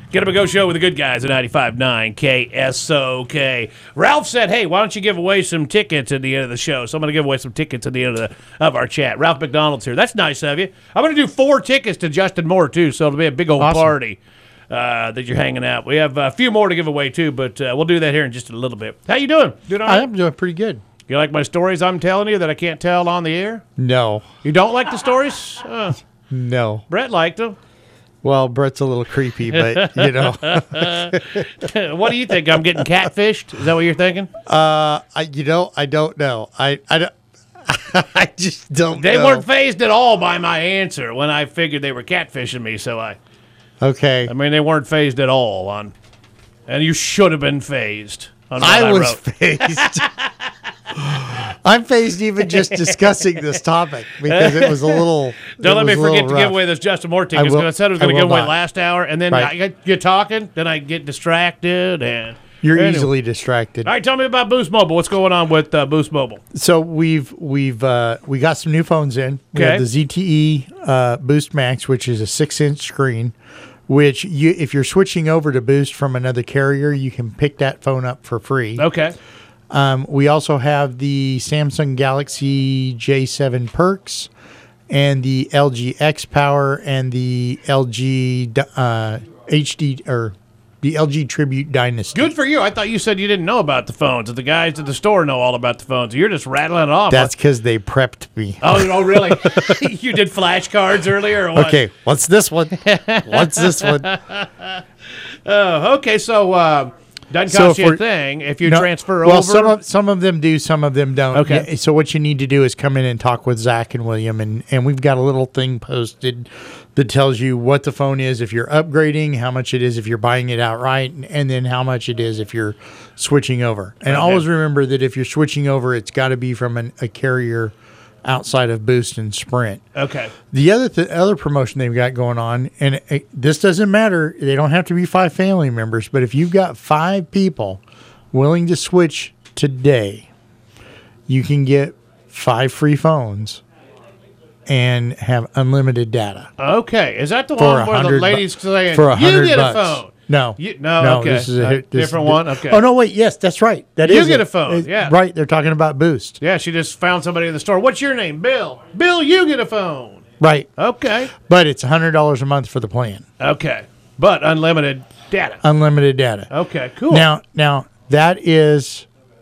Get Up and Go show with the good guys at 95.9 KSOK. Ralph said, hey, why don't you give away some tickets at the end of the show? So I'm going to give away some tickets at the end of our chat. Ralph McDonald's here. That's nice of you. I'm going to do 4 tickets to Justin Moore, too, so it'll be a big old party that you're hanging out. We have a few more to give away, too, but we'll do that here in just a little bit. How you doing? Doing all right? I'm doing pretty good. You like my stories I'm telling you that I can't tell on the air? No. You don't like the stories? No. Brett liked them. Well, Brett's a little creepy, but, you know. What do you think? I'm getting catfished? Is that what you're thinking? I don't know. I I just don't They know. weren't phased at all by my answer when I figured they were catfishing me, Okay. I mean, they weren't phased at all on, and you should have been phased on what I was wrote. phased. I'm phased even just discussing this topic because it was a little. Don't let me forget to rough. give away those Justin Moore tickets. will- I said I was I going to give will away not. last hour, and then Right. I get talking, then I get distracted, and You're Anyway. easily distracted. All right, tell me about Boost Mobile. What's going on with Boost Mobile? So we got some new phones in. We Okay. have the ZTE Boost Max, which is a 6-inch screen. Which if you're switching over to Boost from another carrier, you can pick that phone up for free. Okay. We also have the Samsung Galaxy J7 Perks and the LG X Power and the LG HD or the LG Tribute Dynasty. Good for you. I thought you said you didn't know about the phones. That the guys at the store know all about the phones. You're just rattling it off. That's because they prepped me. Oh, really? You did flashcards earlier or what? Okay, what's this one? What's this one? Oh, okay. So, doesn't So cost you a for- thing if you No, transfer well, over. some of them do, some of them don't. Okay. Yeah, so what you need to do is come in and talk with Zach and William, and we've got a little thing posted that tells you what the phone is if you're upgrading, how much it is if you're buying it outright, and then how much it is if you're switching over. And Okay. always remember that if you're switching over, it's got to be from a carrier outside of Boost and Sprint. Okay. The other promotion they've got going on, and this doesn't matter, they don't have to be 5 family members, but if you've got 5 people willing to switch today, you can get 5 free phones and have unlimited data. Okay. Is that the For one where the 100 ladies saying, for you $100 get a bucks. phone? No. No, okay. This is a Different one? Okay. Oh, no, wait. Yes, that's right. That You is get it. a phone, yeah. Right. They're talking about Boost. Yeah, she just found somebody in the store. What's your name? Bill. Bill, you get a phone. Right. Okay. But it's $100 a month for the plan. Okay. But unlimited data. Unlimited data. Okay, cool. Now that is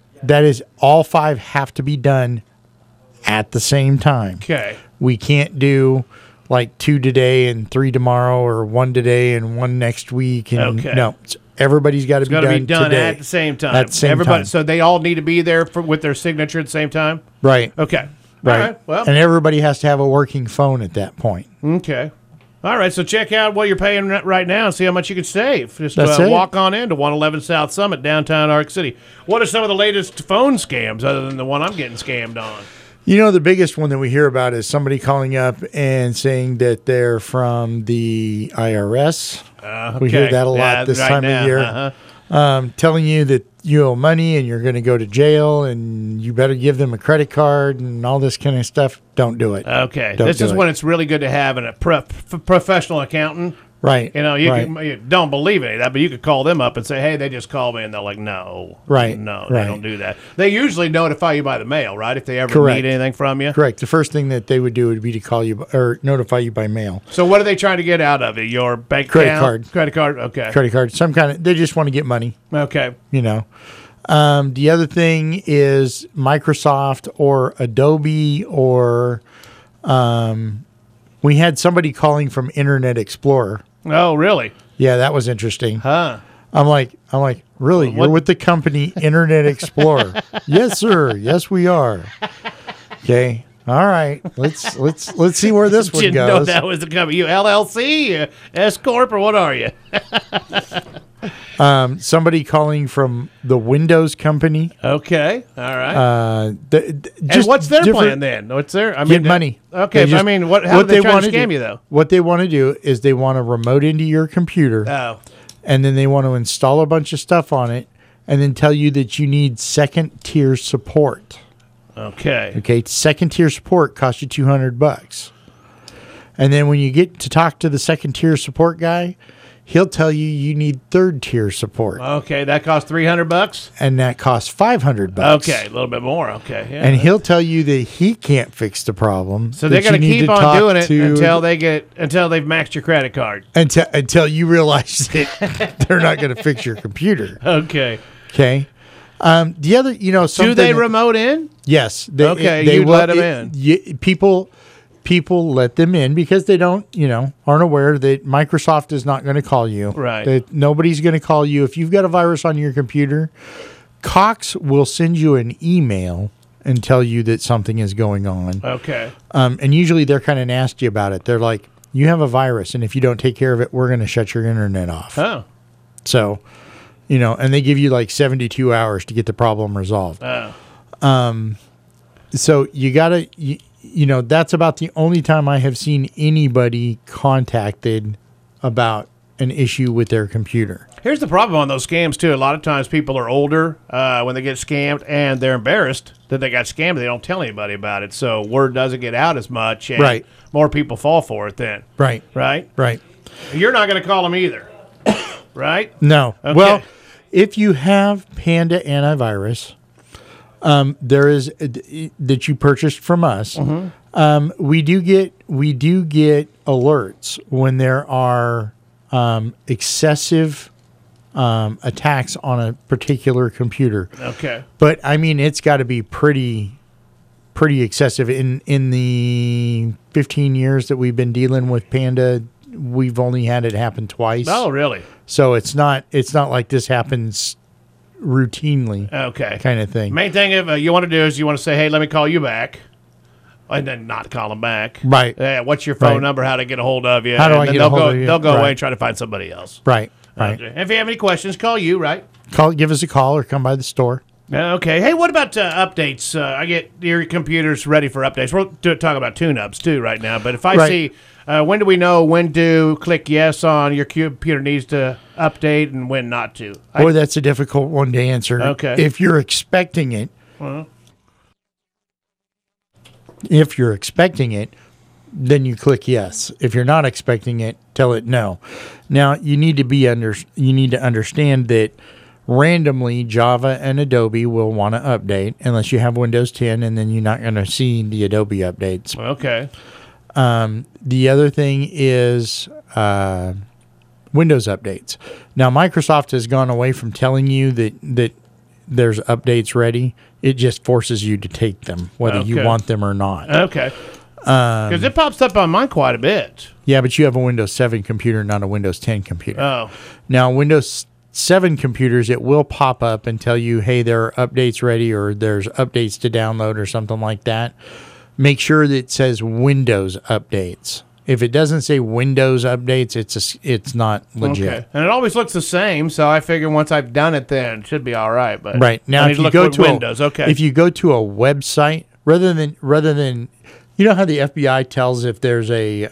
all 5 have to be done at the same time. Okay. We can't do like 2 today and 3 tomorrow, or 1 today and 1 next week. And Okay. no, everybody's got to be Got to done be done today. at the same time. At the same Everybody, time. So they all need to be there with their signature at the same time? Right. Okay. Right. All right. Well, and everybody has to have a working phone at that point. okay. All right. So check out what you're paying right now and see how much you can save. Just That's it. walk on into 111 South Summit, downtown Arc City. What are some of the latest phone scams other than the one I'm getting scammed on? You know, the biggest one that we hear about is somebody calling up and saying that they're from the IRS. We hear that a lot this right time now. of year. Uh-huh. Telling you that you owe money and you're going to go to jail and you better give them a credit card and all this kind of stuff. Don't do it. Okay. Don't This do is it. when it's really good to have a professional accountant. Right. You know, you right. can, you don't believe any of that, but you could call them up and say, hey, they just called me. And they're like, no. Right, No, they right. don't do that. They usually notify you by the mail, right? If they ever Correct. need anything from you. Correct. The first thing that they would do would be to call you or notify you by mail. So what are they trying to get out of it? Your bank Credit account? card. Credit card. Okay. Credit card. Some kind of, they just want to get money, Okay. you know. The other thing is Microsoft or Adobe or we had somebody calling from Internet Explorer. Oh, really? Yeah, that was interesting. Huh. I'm like, really? What- You're with the company Internet Explorer? Yes, sir. Yes, we are. Okay. All right. Let's see where this one Didn't know goes. that was the company. You LLC, S Corp, or what are you? Somebody calling from the Windows company. Okay. All right. Just and what's their different- plan then? What's their? I Get money. Okay. They But just- I mean, how do they try to wanna scam do- you though? What they want to do is they want to remote into your computer, Oh. and then they want to install a bunch of stuff on it, and then tell you that you need second tier support. Okay. Okay, second tier support costs you $200, and then when you get to talk to the second tier support guy, he'll tell you need third tier support, Okay, that costs $300. and that costs $500. Okay, a little bit more. Okay, yeah. And he'll tell you that he can't fix the problem. So they're that going to you need keep on talk doing it to- until they've maxed your credit card. until you realize that they're not going to fix your computer. Okay. Okay. The other, something Do they remote in? Yes. Okay, they you let 'em in. People let them in because they don't, aren't aware that Microsoft is not going to call you. Right. That nobody's going to call you. If you've got a virus on your computer, Cox will send you an email and tell you that something is going on. Okay. And usually they're kind of nasty about it. They're like, you have a virus, and if you don't take care of it, we're going to shut your internet off. Oh. So, and they give you like 72 hours to get the problem resolved. Oh. So you got to, that's about the only time I have seen anybody contacted about an issue with their computer. Here's the problem on those scams, too. A lot of times people are older when they get scammed, and they're embarrassed that they got scammed. They don't tell anybody about it, so word doesn't get out as much, and Right. more people fall for it then. Right. Right? Right. You're not going to call them either, right? No. Okay. Well, if you have Panda antivirus, there is that you purchased from us. Mm-hmm. We do get alerts when there are excessive attacks on a particular computer. Okay. But I mean, it's got to be pretty excessive. In the 15 years that we've been dealing with Panda, we've only had it happen twice. Oh, really? So it's not like this happens routinely, Okay. kind of thing. Main thing you want to do is you want to say, hey, let me call you back. And then not call them back. Right. What's your phone Right. number? How to get a hold of you? How do and I then get a hold of you? They'll go Right. away and try to find somebody else. Right. Right. Okay. If you have any questions, call you, right? Give us a call or come by the store. Okay. Hey, what about updates? I get your computer's ready for updates. We're talking about tune-ups, too, right now. But if I Right. see, when do we know when to click yes on your computer needs to update and when not to? Boy, that's a difficult one to answer. Okay. If you're expecting it, Well, then you click yes. If you're not expecting it, tell it no. Now, you need to understand that randomly Java and Adobe will want to update unless you have Windows 10, and then you're not going to see the Adobe updates. okay. The other thing is Windows updates. Now, Microsoft has gone away from telling you that there's updates ready. It just forces you to take them, whether you Okay. want them or not. Okay. Because it pops up on mine quite a bit. Yeah, but you have a Windows 7 computer, not a Windows 10 computer. Oh. Now, Windows 7 computers, it will pop up and tell you, hey, there are updates ready, or there's updates to download or something like that. Make sure that it says Windows updates. If it doesn't say Windows updates, it's not legit. Okay. And it always looks the same, so I figure once I've done it, then it should be all right. But Right. Now, I need if to you look go for to Windows, okay. if you go to a website, rather than you know how the FBI tells if there's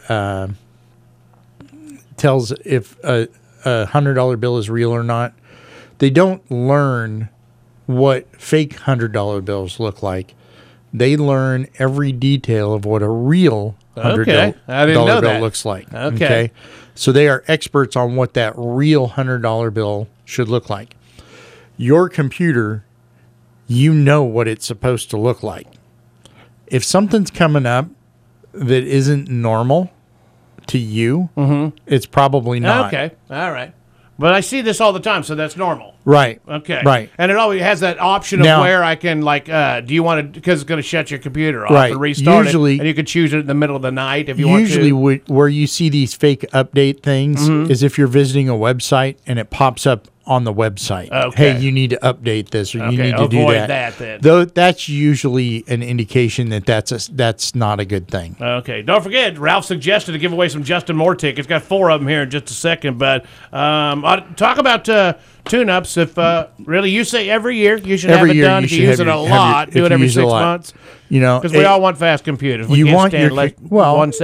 tells if a $100 bill is real or not. They don't learn what fake $100 bills look like. They learn every detail of what a real $100 Okay. I didn't know bill that. looks like. Okay. So they are experts on what that real $100 bill should look like. Your computer, you know what it's supposed to look like. If something's coming up that isn't normal to you, it's probably not. Okay. All right. But I see this all the time, so that's normal. Right. Okay. Right. And it always has that option of Now- where I can, do you want to, because it's going to shut your computer off Right. and restart Usually- it. And you can choose it in the middle of the night if you want to. Usually, where you see these fake update things is if you're visiting a website and it pops up on the website. Okay. Hey, you need to update this, or you Okay, need to do avoid that. that then. Though that's usually an indication that that's not a good thing. Okay. Don't forget, Ralph suggested to give away some Justin Moore tickets. Got 4 of them here in just a second. But I'll talk about tune-ups. If really you say every year you should Every have it year done. you If should you use have it your- a have your- lot, if do it you every use it a 6 lot. months. You know, Because we all want fast computers. We you can't want stand your less well, 1 second.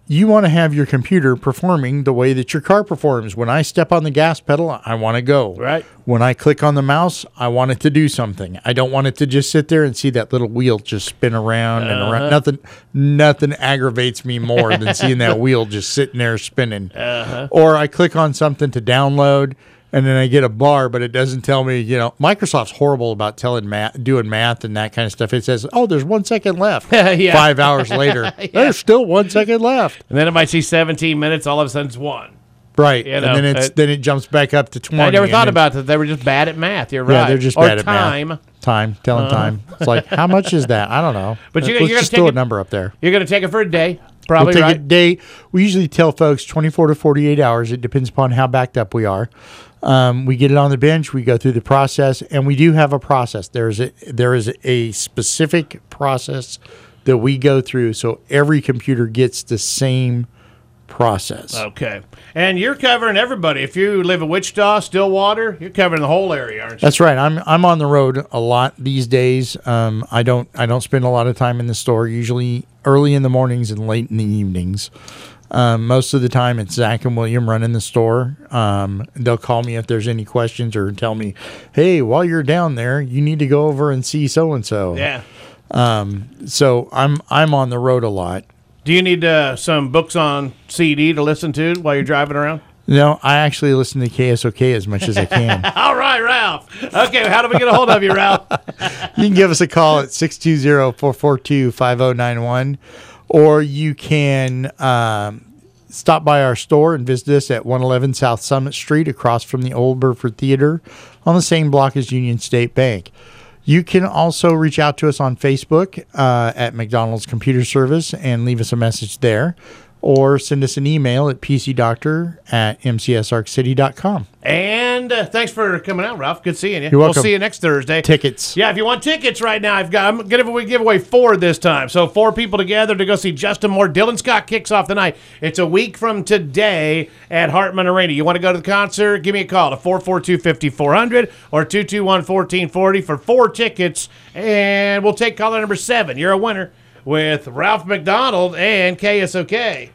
you want to have your computer performing the way that your car performs. When I step on the gas pedal, I want to go. Right. When I click on the mouse, I want it to do something. I don't want it to just sit there and see that little wheel just spin around and around. Nothing aggravates me more than seeing that wheel just sitting there spinning. Or I click on something to download, and then I get a bar, but it doesn't tell me, Microsoft's horrible about doing math and that kind of stuff. It says, oh, there's 1 second left. Yeah. 5 hours later, there's still 1 second left. And then it might see 17 minutes. All of a sudden, it's 1. Right. And then it jumps back up to 20. I never thought about that. They were just bad at math. You're right. Yeah, they're just bad at time. math. Telling time. It's like, how much is that? I don't know. But Let's you're just gonna throw take a number up there. You're going to take it for a day. We'll Probably take right. a day. We usually tell folks 24 to 48 hours. It depends upon how backed up we are. We get it on the bench. We go through the process, and we do have a process. There is a specific process that we go through, so every computer gets the same process. Okay. And you're covering everybody. If you live in Wichita, Stillwater, you're covering the whole area, aren't you? That's right. I'm on the road a lot these days. I don't spend a lot of time in the store. Usually early in the mornings and late in the evenings. Most of the time it's Zach and William running the store. They'll call me if there's any questions or tell me, hey, while you're down there, you need to go over and see so and so. Yeah. So I'm on the road a lot. Do you need some books on CD to listen to while you're driving around? No, I actually listen to KSOK as much as I can. All right, Ralph. Okay, how do we get a hold of you, Ralph? You can give us a call at 620-442-5091, or you can stop by our store and visit us at 111 South Summit Street across from the Old Burford Theater on the same block as Union State Bank. You can also reach out to us on Facebook at McDonald's Computer Service and leave us a message there, or send us an email at pcdoctor@mcsarkcity.com. And thanks for coming out, Ralph. Good seeing you. You're welcome. We'll see you next Thursday. Tickets. Yeah, if you want tickets right now, I'm going to give away 4 this time. So 4 people together to go see Justin Moore. Dylan Scott kicks off the night. It's a week from today at Hartman Arena. You want to go to the concert? Give me a call to 442-5400 or 221-1440 for 4 tickets. And we'll take caller number 7. You're a winner with Ralph McDonald and KSOK.